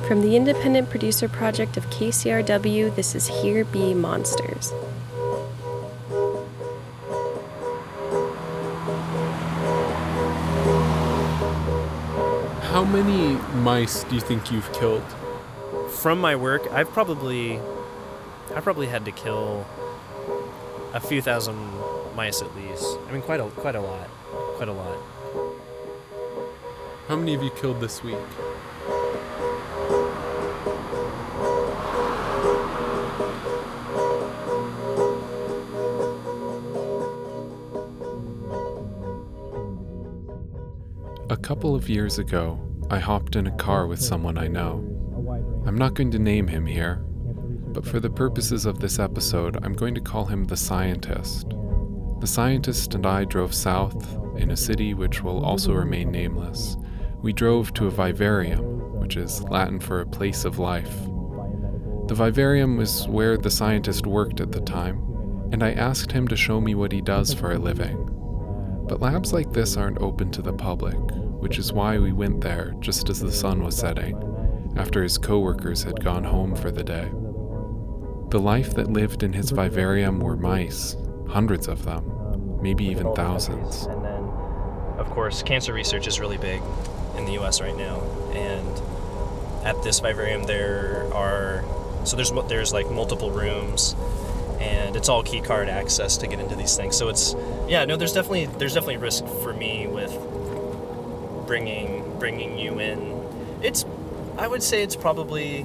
From the independent producer project of KCRW, this is Here Be Monsters. How many mice do you think you've killed? From my work, I've probably had to kill a few thousand mice at least. I mean, quite a lot. How many have you killed this week? A couple of years ago, I hopped in a car with someone I know. I'm not going to name him here, but for the purposes of this episode, I'm going to call him the scientist. The scientist and I drove south in a city which will also remain nameless. We drove to a vivarium, which is Latin for a place of life. The vivarium was where the scientist worked at the time, and I asked him to show me what he does for a living. But labs like this aren't open to the public, which is why we went there just as the sun was setting, after his co-workers had gone home for the day. The life that lived in his vivarium were mice, hundreds of them, maybe even thousands. And then, of course, cancer research is really big in the U.S. right now, and at this vivarium there's like multiple rooms, and it's all key card access to get into these things. So there's definitely risk for me with bringing you in. I would say it's probably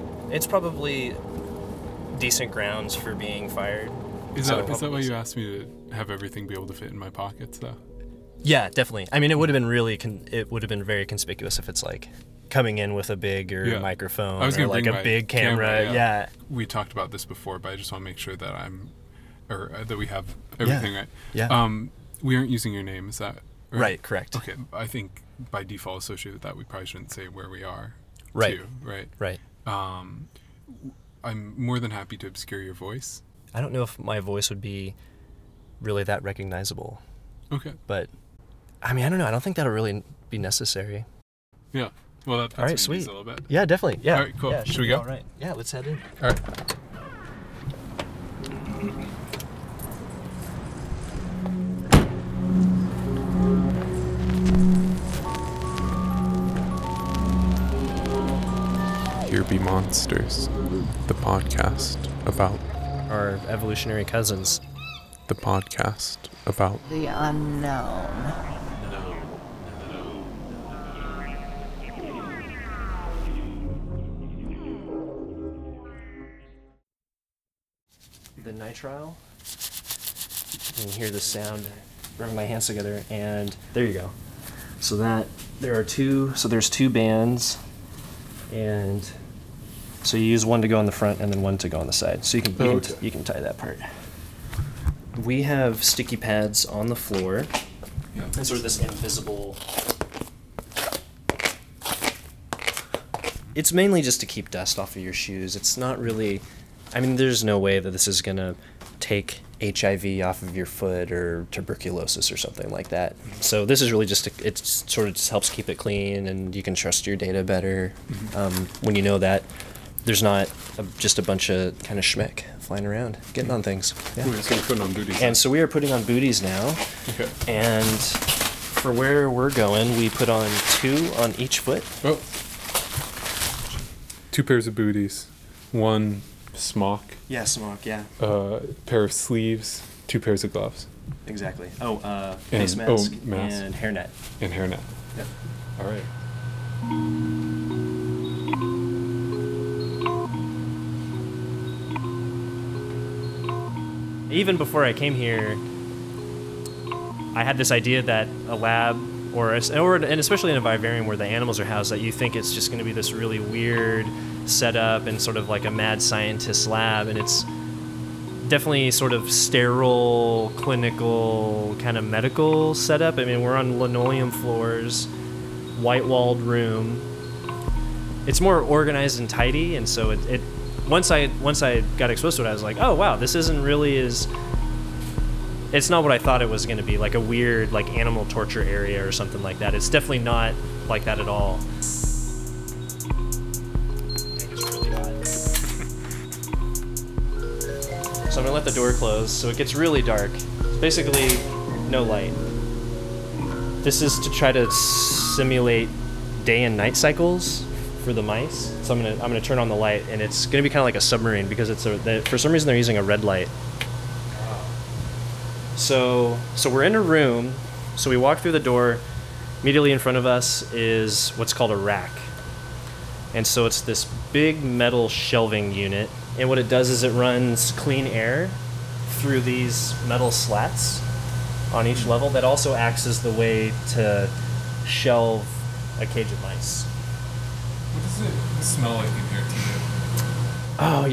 decent grounds for being fired. Is that why you asked me to have everything be able to fit in my pockets, though? Yeah, definitely. I mean, it would have been very conspicuous if it's like coming in with a bigger microphone or like a big camera. Yeah. We talked about this before, but I just want to make sure that that we have everything right. Yeah. We aren't using your name, is that right? Right, correct. Okay, I think by default associated with that, we probably shouldn't say where we are. Right. Too, right. Right. I'm more than happy to obscure your voice. I don't know if my voice would be really that recognizable. Okay. But, I mean, I don't know. I don't think that'll really be necessary. Yeah. Well, that's all right, sweet. A little bit. Yeah, definitely. Yeah. All right, cool. Yeah, should we go? All right. Yeah, let's head in. All right. Here Be Monsters, the podcast about our evolutionary cousins. The podcast about the unknown. The nitrile. You can hear the sound. Rubbing my hands together, and there you go. So there's two bands, and so you use one to go on the front and then one to go on the side. So you can tie that part. We have sticky pads on the floor. Yeah. And sort of this invisible. It's mainly just to keep dust off of your shoes. It's not really. I mean, there's no way that this is gonna take HIV off of your foot or tuberculosis or something like that. So this is really it sort of just helps keep it clean, and you can trust your data better when you know that there's not just a bunch of kind of schmeck flying around getting on things. Yeah. We're just going to put on booties. And so we are putting on booties now. Okay. And for where we're going, we put on 2 on each foot. Oh. 2 pairs of booties. 1 smock. Yeah, smock, yeah. Pair of sleeves. 2 pairs of gloves. Exactly. Face mask, and hairnet. And hairnet. Yep. All right. Even before I came here, I had this idea that a lab, and especially in a vivarium where the animals are housed, that you think it's just going to be this really weird setup and sort of like a mad scientist lab, and it's definitely sort of sterile, clinical, kind of medical setup. I mean, we're on linoleum floors, white-walled room. It's more organized and tidy, and so it once I got exposed to it, I was like, oh wow, this isn't really it's not what I thought it was going to be, like a weird like animal torture area or something like that. It's definitely not like that at all. So I'm gonna let the door close so it gets really dark. Basically, no light. This is to try to simulate day and night cycles for the mice. So I'm gonna turn on the light, and it's gonna be kind of like a submarine because for some reason they're using a red light. So we're in a room. So we walk through the door. Immediately in front of us is what's called a rack. And so it's this big metal shelving unit. And what it does is it runs clean air through these metal slats on each level that also acts as the way to shelve a cage of mice. What does it smell like in here to you? Oh,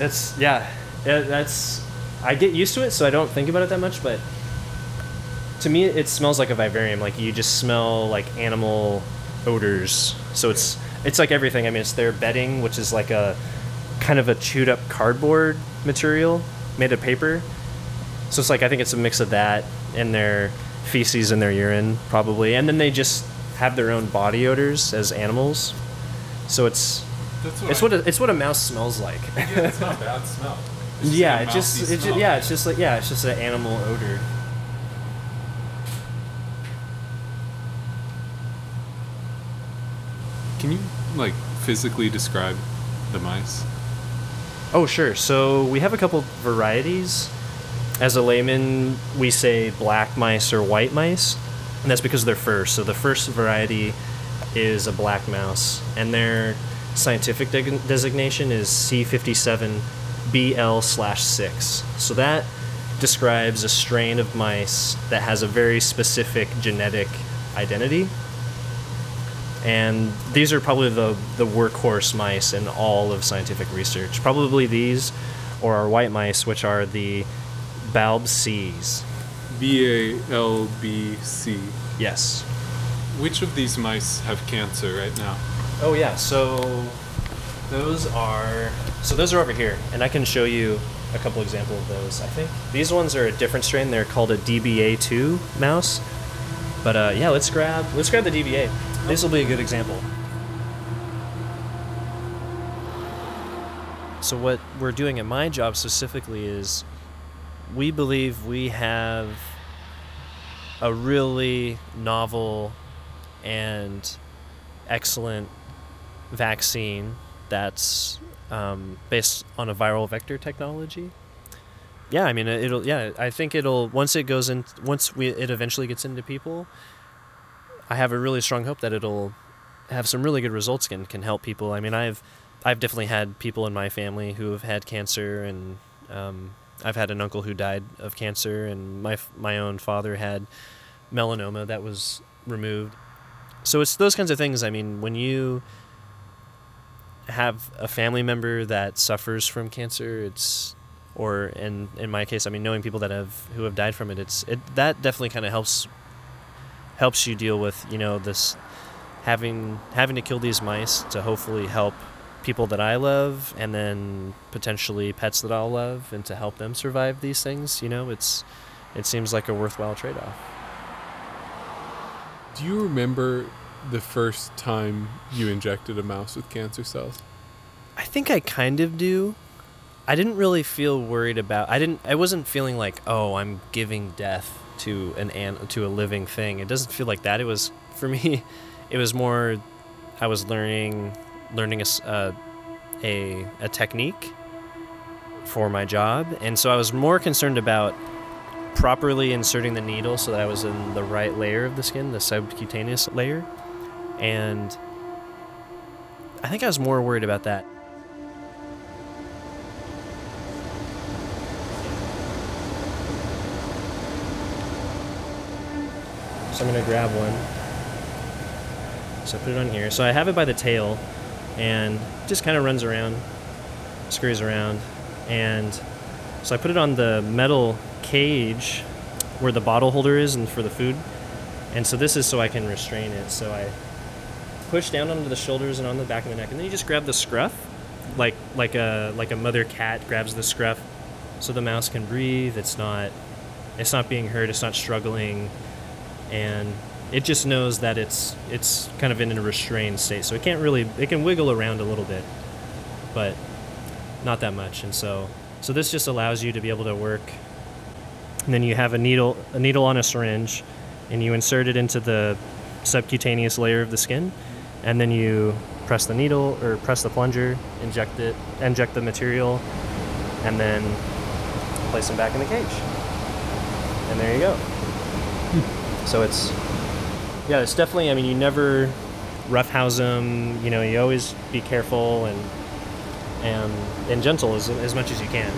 I get used to it, so I don't think about it that much, but to me it smells like a vivarium. Like you just smell like animal odors. So it's like everything. I mean, it's their bedding, which is like a kind of a chewed up cardboard material made of paper. So it's like, I think it's a mix of that and their feces and their urine probably. And then they just have their own body odors as animals. So it's what a mouse smells like. Yeah, it's not a bad smell. Yeah, it's just an animal odor. Can you like physically describe the mice? Oh, sure. So we have a couple varieties. As a layman, we say black mice or white mice, and that's because of their fur. So the first variety is a black mouse, and their scientific designation is C57BL/6. So that describes a strain of mice that has a very specific genetic identity. And these are probably the workhorse mice in all of scientific research. Probably these or our white mice, which are the BALBCs. BALBC. Yes. Which of these mice have cancer right now? Oh yeah, so those are over here, and I can show you a couple examples of those. I think these ones are a different strain. They're called a DBA2 mouse. But yeah, let's grab the DBA. This will be a good example. So what we're doing at my job specifically is we believe we have a really novel and excellent vaccine that's based on a viral vector technology. Yeah, I mean I think once it eventually gets into people, I have a really strong hope that it'll have some really good results and can help people. I mean, I've definitely had people in my family who have had cancer, and I've had an uncle who died of cancer, and my own father had melanoma that was removed. So it's those kinds of things. I mean, when you have a family member that suffers from cancer, or in my case, I mean, knowing people who have died from it, that definitely kind of helps you deal with, this having to kill these mice to hopefully help people that I love, and then potentially pets that I'll love, and to help them survive these things. It seems like a worthwhile trade-off. Do you remember the first time you injected a mouse with cancer cells? I think I kind of do. I didn't really feel worried about. I wasn't feeling like, oh, I'm giving death to a living thing. It doesn't feel like that. It was, for me, it was more, I was learning a technique for my job, and so I was more concerned about properly inserting the needle so that I was in the right layer of the skin, the subcutaneous layer, and I think I was more worried about that. So I'm going to grab one. So I put it on here. So I have it by the tail, and just kind of runs around, scurries around. And so I put it on the metal cage where the bottle holder is and for the food. And so this is so I can restrain it. So I push down onto the shoulders and on the back of the neck, and then you just grab the scruff, like a mother cat grabs the scruff, so the mouse can breathe. It's not being hurt. It's not struggling. And it just knows that it's kind of in a restrained state, so it can wiggle around a little bit, but not that much. And so So this just allows you to be able to work. And then you have a needle on a syringe, and you insert it into the subcutaneous layer of the skin, and then you press the needle or press the plunger, inject the material, and then place them back in the cage. And there you go. So it's definitely, I mean, you never roughhouse them, you know, you always be careful and gentle as much as you can.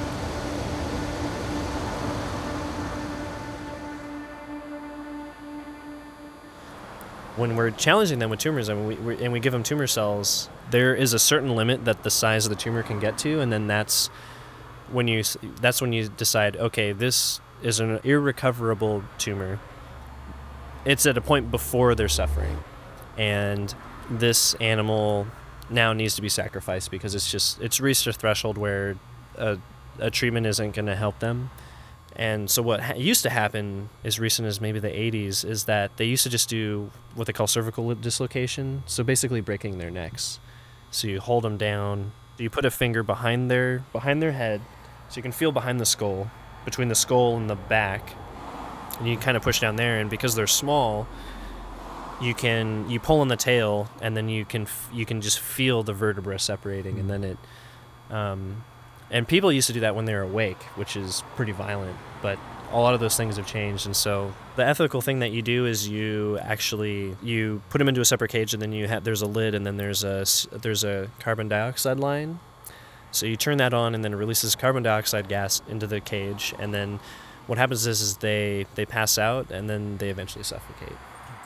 When we're challenging them with tumors, I mean, we give them tumor cells, there is a certain limit that the size of the tumor can get to, and then that's when you decide, okay, this is an irrecoverable tumor. It's at a point before they're suffering, and this animal now needs to be sacrificed because it's reached a threshold where a treatment isn't going to help them. And so what used to happen as recent as maybe the 80s is that they used to just do what they call cervical dislocation, so basically breaking their necks. So you hold them down, you put a finger behind their head, so you can feel behind the skull, between the skull and the back, and you kind of push down there, and because they're small, you pull on the tail, and then you can just feel the vertebra separating, and then it and people used to do that when they were awake, which is pretty violent, but a lot of those things have changed. And so the ethical thing that you do is you put them into a separate cage, and then there's a lid, and then there's a carbon dioxide line. So you turn that on, and then it releases carbon dioxide gas into the cage, and then what happens is they pass out, and then they eventually suffocate.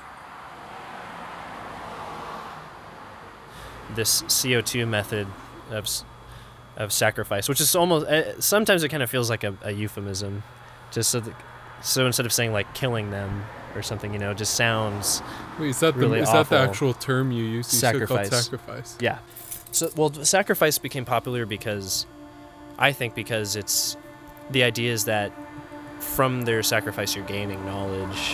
This CO2 method of sacrifice, which is almost sometimes it kind of feels like a euphemism, just so instead of saying like killing them or something, you know, it just sounds. Wait, is that really is awful. that the actual term you use? Sacrifice. Sacrifice. Yeah. So sacrifice became popular because it's the idea is that from their sacrifice you're gaining knowledge.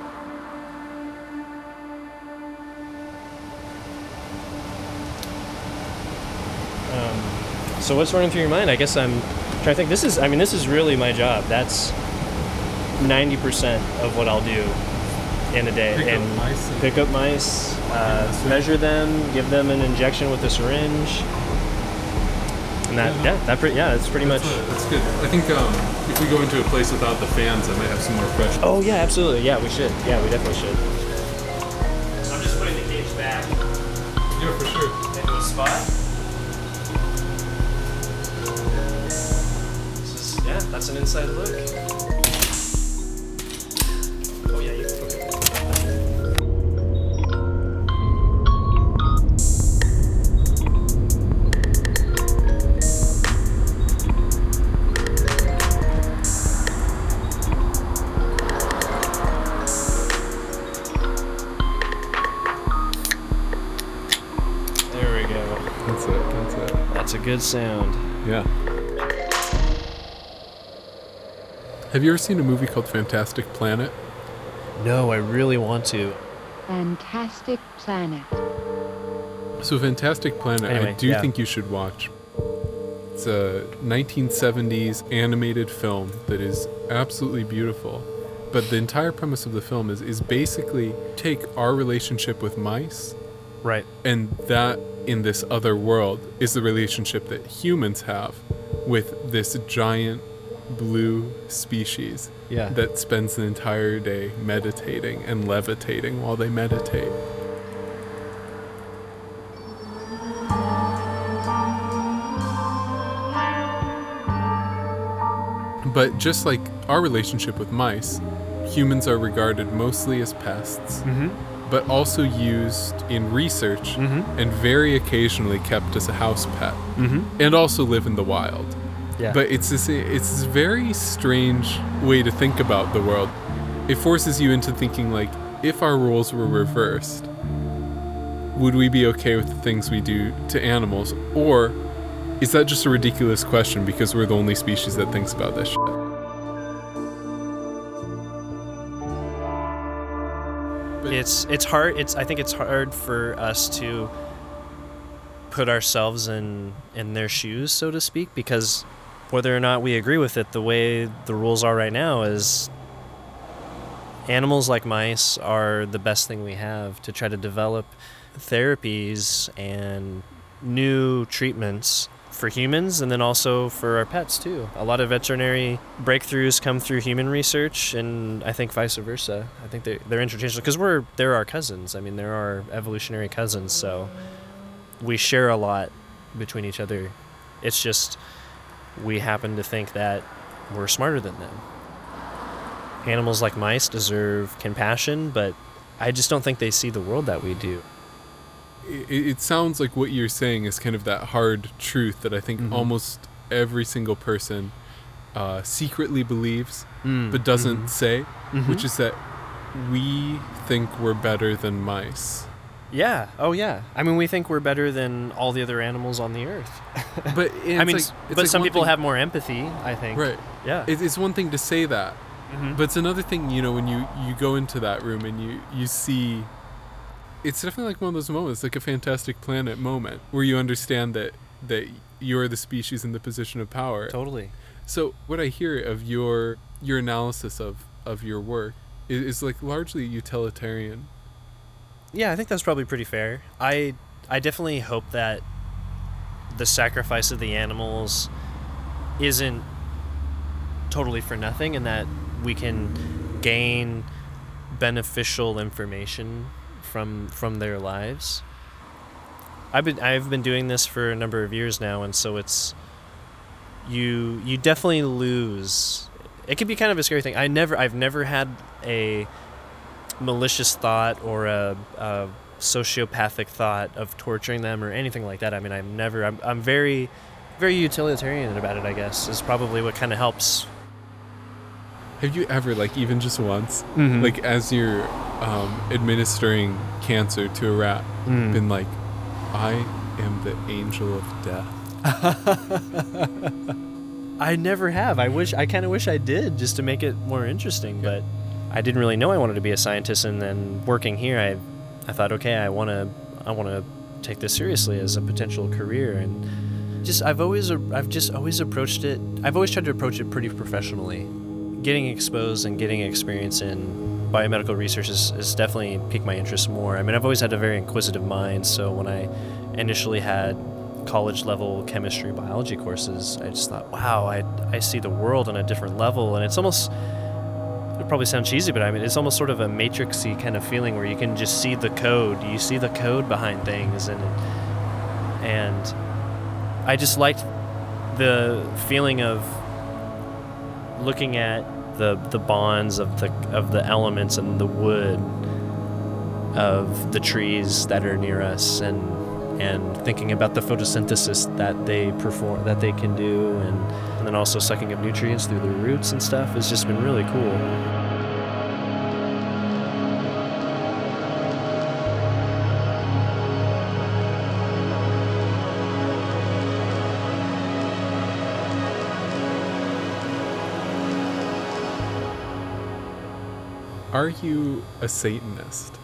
So what's running through your mind? I guess I'm trying to think. This is really my job. That's 90% of what I'll do in a day. Pick up mice, measure them, give them an injection with a syringe. And that's pretty much. That's good. I think if we go into a place without the fans, I might have some more questions. Oh yeah, absolutely. Yeah, we should. Yeah, we definitely should. I'm just putting the cage back. Yeah, for sure. Into a spot. That's an inside look. Oh yeah, you okay. There we go. That's it. That's a good sound. Yeah. Have you ever seen a movie called Fantastic Planet? No, I really want to. Fantastic Planet. So Fantastic Planet, Anyway, I do think you should watch. It's a 1970s animated film that is absolutely beautiful. But the entire premise of the film is basically take our relationship with mice, Right. and that in this other world is the relationship that humans have with this giant blue species that spends the entire day meditating and levitating while they meditate. But just like our relationship with mice, humans are regarded mostly as pests, but also used in research and very occasionally kept as a house pet, and also live in the wild. Yeah. But it's this very strange way to think about the world. It forces you into thinking, like, if our roles were reversed, would we be okay with the things we do to animals? Or is that just a ridiculous question because we're the only species that thinks about this shit? It's hard. I think it's hard for us to put ourselves in their shoes, so to speak, because whether or not we agree with it, the way the rules are right now is animals like mice are the best thing we have to try to develop therapies and new treatments for humans, and then also for our pets too. A lot of veterinary breakthroughs come through human research, and I think vice versa. I think they're interchangeable because they're our cousins. I mean, they're our evolutionary cousins, so we share a lot between each other. It's just we happen to think that we're smarter than them. Animals like mice deserve compassion, but I just don't think they see the world that we do. It sounds like what you're saying is kind of that hard truth that I think almost every single person secretly believes but doesn't say, which is that we think we're better than mice. Yeah. Oh, yeah. I mean, we think we're better than all the other animals on the earth. But I mean, but some people have more empathy, I think. Right. Yeah. It's one thing to say that, but it's another thing, when you go into that room and you see... It's definitely like one of those moments, like a Fantastic Planet moment, where you understand that you're the species in the position of power. Totally. So what I hear of your analysis of your work is like largely utilitarian. Yeah, I think that's probably pretty fair. I definitely hope that the sacrifice of the animals isn't totally for nothing, and that we can gain beneficial information from their lives. I've been doing this for a number of years now, and so it's you definitely lose. It can be kind of a scary thing. I've never had a malicious thought or a sociopathic thought of torturing them or anything like that. I mean, I'm very, very utilitarian about it, I guess, is probably what kind of helps. Have you ever, like, even just once, like, as you're administering cancer to a rat, been like, I am the angel of death? I never have. I kind of wish I did, just to make it more interesting, but I didn't really know I wanted to be a scientist, and then working here, I thought, okay, I want to take this seriously as a potential career, and I've always approached it. I've always tried to approach it pretty professionally. Getting exposed and getting experience in biomedical research has definitely piqued my interest more. I mean, I've always had a very inquisitive mind, so when I initially had college-level chemistry, biology courses, I just thought, wow, I see the world on a different level, and it's almost, it probably sounds cheesy, but I mean, it's almost sort of a matrixy kind of feeling where you can just see the code. You see the code behind things, and I just liked the feeling of looking at the bonds of the elements and the wood of the trees that are near us, and thinking about the photosynthesis that they perform, that they can do, and then also sucking up nutrients through the roots and stuff has just been really cool. Are you a Satanist?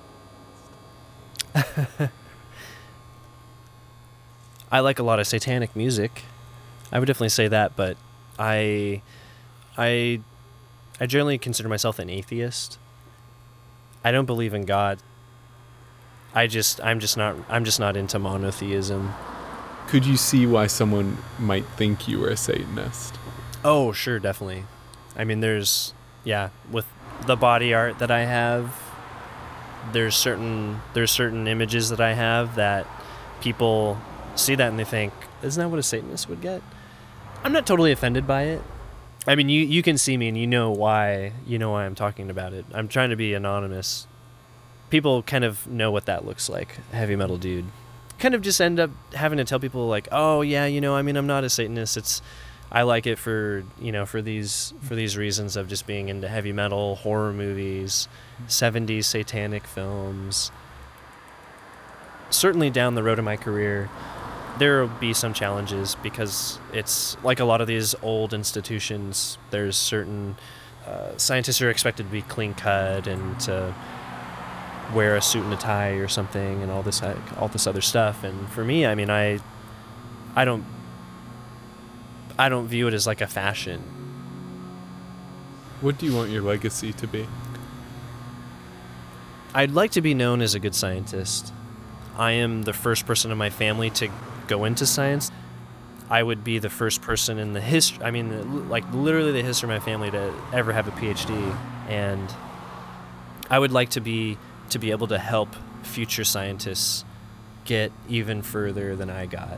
I like a lot of satanic music. I would definitely say that, but I generally consider myself an atheist. I don't believe in God. I'm just not into monotheism. Could you see why someone might think you were a Satanist? Oh, sure, definitely. I mean, with the body art that I have, there's certain images that I have that people see that and they think, isn't that what a Satanist would get? I'm not totally offended by it. I mean, you can see me and you know why I'm talking about it. I'm trying to be anonymous. People kind of know what that looks like, a heavy metal dude. Kind of just end up having to tell people like, oh yeah, I mean, I'm not a Satanist. I like it for these reasons of just being into heavy metal, horror movies, 70s satanic films. Certainly down the road in my career, there will be some challenges because it's like a lot of these old institutions. There's certain scientists are expected to be clean cut and to wear a suit and a tie or something and all this other stuff. And for me, I mean, I don't view it as like a fashion. What do you want your legacy to be? I'd like to be known as a good scientist. I am the first person in my family to go into science. I would be the first person in the history, literally the history of my family to ever have a PhD. And I would like to be able to help future scientists get even further than I got.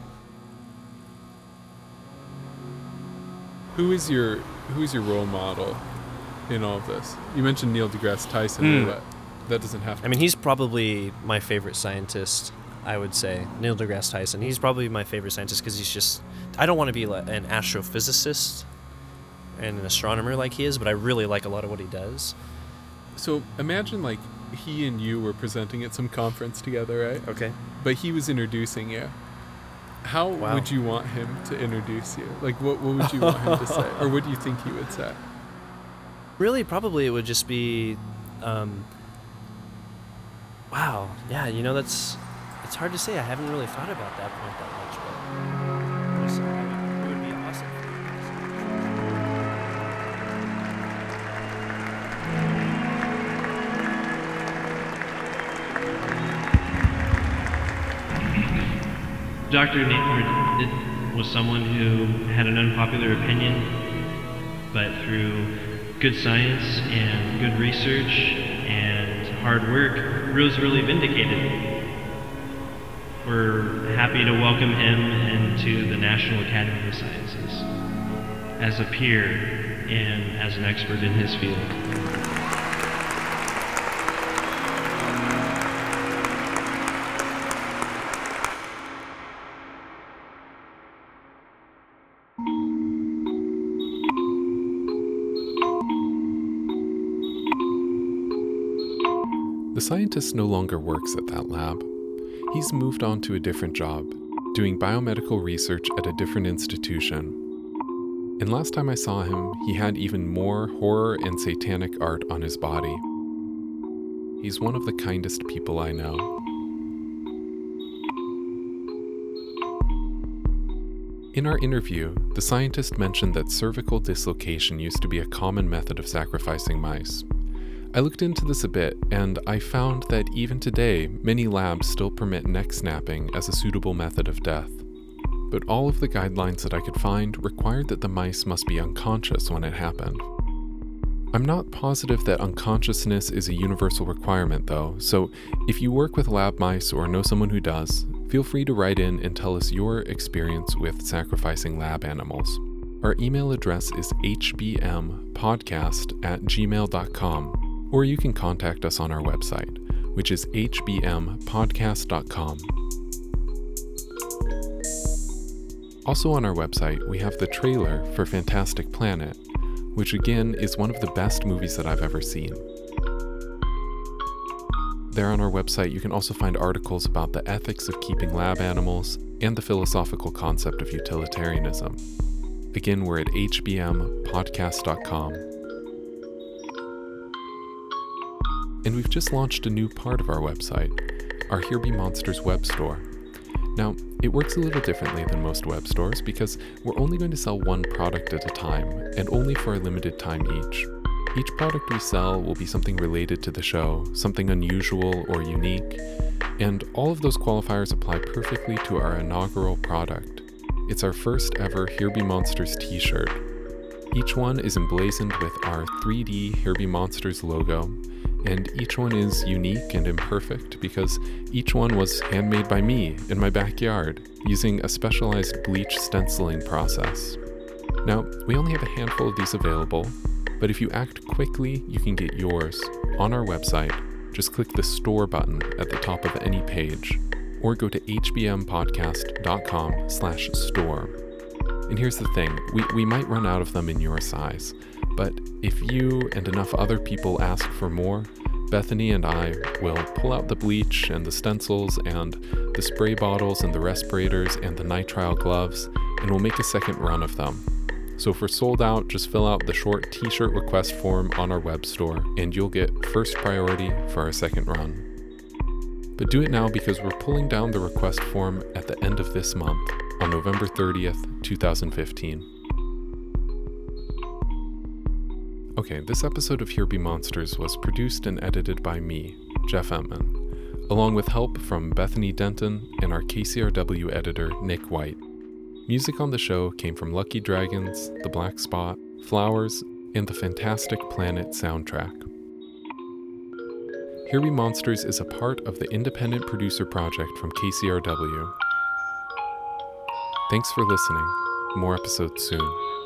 Who is your role model in all of this? You mentioned Neil deGrasse Tyson, but that doesn't have to. I mean, he's probably my favorite scientist, I would say. Neil deGrasse Tyson. He's probably my favorite scientist because he's just... I don't want to be an astrophysicist and an astronomer like he is, but I really like a lot of what he does. So imagine like he and you were presenting at some conference together, right? Okay. But he was introducing you. How would you want him to introduce you? Like, what would you want him to say? Or what do you think he would say? Really, probably it would just be, wow, yeah, it's hard to say. I haven't really thought about that point that much, but it would be awesome. Dr. Nathan was someone who had an unpopular opinion, but through good science and good research and hard work, was really vindicated. We're happy to welcome him into the National Academy of Sciences as a peer and as an expert in his field. The scientist no longer works at that lab. He's moved on to a different job, doing biomedical research at a different institution. And last time I saw him, he had even more horror and satanic art on his body. He's one of the kindest people I know. In our interview, the scientist mentioned that cervical dislocation used to be a common method of sacrificing mice. I looked into this a bit, and I found that even today, many labs still permit neck snapping as a suitable method of death. But all of the guidelines that I could find required that the mice must be unconscious when it happened. I'm not positive that unconsciousness is a universal requirement though, so if you work with lab mice or know someone who does, feel free to write in and tell us your experience with sacrificing lab animals. Our email address is hbmpodcast@gmail.com. Or you can contact us on our website, which is hbmpodcast.com. Also on our website, we have the trailer for Fantastic Planet, which again is one of the best movies that I've ever seen. There on our website, you can also find articles about the ethics of keeping lab animals and the philosophical concept of utilitarianism. Again, we're at hbmpodcast.com. And we've just launched a new part of our website, our Here Be Monsters web store. Now, it works a little differently than most web stores because we're only going to sell one product at a time, and only for a limited time each. Each product we sell will be something related to the show, something unusual or unique, and all of those qualifiers apply perfectly to our inaugural product. It's our first ever Here Be Monsters t-shirt. Each one is emblazoned with our 3D Here Be Monsters logo, and each one is unique and imperfect because each one was handmade by me in my backyard using a specialized bleach stenciling process. Now, we only have a handful of these available, but if you act quickly, you can get yours on our website. Just click the store button at the top of any page, or go to hbmpodcast.com/store. And here's the thing, we might run out of them in your size, but if you and enough other people ask for more, Bethany and I will pull out the bleach and the stencils and the spray bottles and the respirators and the nitrile gloves, and we'll make a second run of them. So if we're sold out, just fill out the short t-shirt request form on our web store, and you'll get first priority for our second run. But do it now because we're pulling down the request form at the end of this month, on November 30th, 2015. Okay, this episode of Here Be Monsters was produced and edited by me, Jeff Emman, along with help from Bethany Denton and our KCRW editor, Nick White. Music on the show came from Lucky Dragons, The Black Spot, Flowers, and the Fantastic Planet soundtrack. Here Be Monsters is a part of the Independent Producer Project from KCRW. Thanks for listening. More episodes soon.